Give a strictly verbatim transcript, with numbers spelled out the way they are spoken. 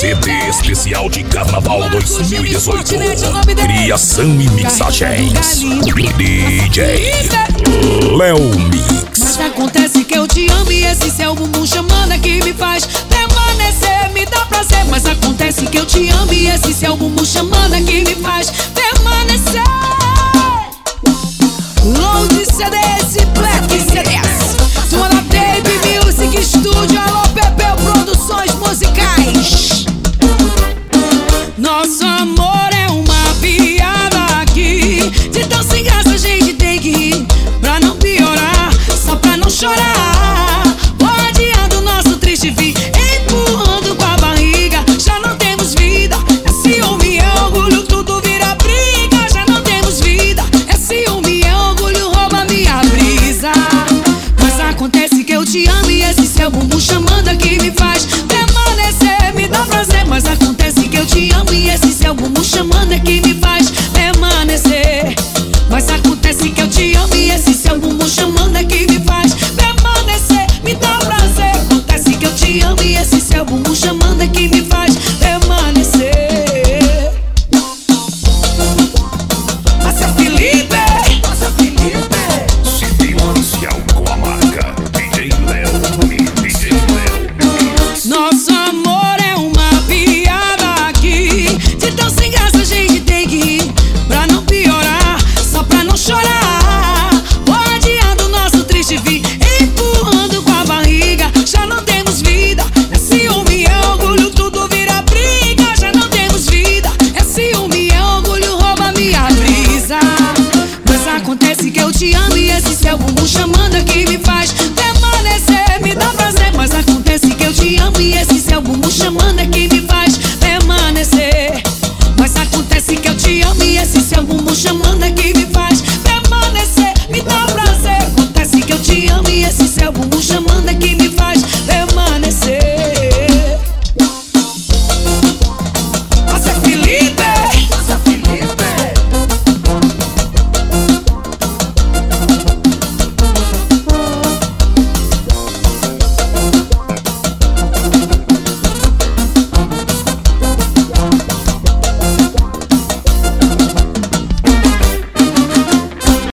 C D especial de Carnaval dois mil e dezoito. Criação e mixagens D J Léo Mix. Mas acontece que eu te amo e esse seu bumbum chamando que me faz permanecer, me dá prazer. Mas acontece que eu te amo e esse seu bumbum chamando que me faz permanecer. Load C Ds e Black C Ds, Suana Baby Music Studio, alô Pepeu Produções Musicais. Nosso amor é uma piada aqui, de tão sem graça a gente tem que rir, pra não piorar, só pra não chorar. Vou adiando nosso triste fim, empurrando com a barriga, já não temos vida. É ciúme, é orgulho, tudo vira briga. Já não temos vida, é ciúme, é orgulho, rouba minha brisa. Mas acontece que eu te amo e esse seu bumbum chamando aqui me faz permanecer, me dá prazer. Mas acontece que eu te amo e esse seu bumbum chamando aqui me faz permanecer. Mas acontece que eu te amo e esse seu bumbum chamando aqui me faz